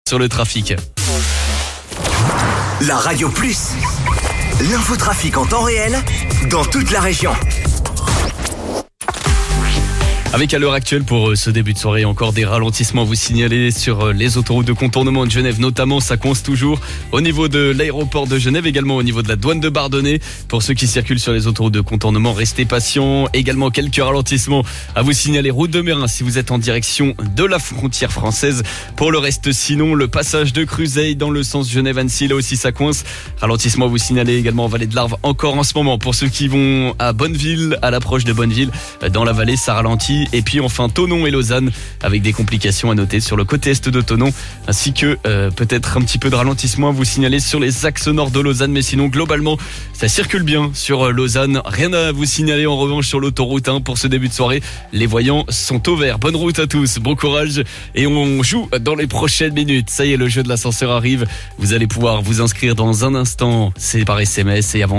sur le trafic. La Radio Plus, l'infotrafic en temps réel dans toute la région. Avec à l'heure actuelle pour ce début de soirée encore des ralentissements à vous signaler sur les autoroutes de contournement de Genève notamment, ça coince toujours au niveau de l'aéroport de Genève, également au niveau de la douane de Bardonnay. Pour ceux qui circulent sur les autoroutes de contournement, restez patients. Également quelques ralentissements à vous signaler route de Mérin si vous êtes en direction de la frontière française. Pour le reste sinon, le passage de Cruzeil dans le sens Genève-Annecy, là aussi ça coince. Ralentissement à vous signaler également en vallée de l'Arve encore en ce moment. Pour ceux qui vont à Bonneville, à l'approche de Bonneville, dans la vallée ça ralentit. Et puis enfin Thonon et Lausanne avec des complications à noter sur le côté est de Thonon, ainsi que peut-être un petit peu de ralentissement à vous signaler sur les axes nord de Lausanne, mais sinon globalement ça circule bien sur Lausanne. Rien à vous signaler en revanche sur l'autoroute 1 pour ce début de soirée. Les voyants sont au vert. Bonne route à tous, bon courage et on joue dans les prochaines minutes. Ça y est, le jeu de l'ascenseur arrive. Vous allez pouvoir vous inscrire dans un instant. C'est par SMS et avant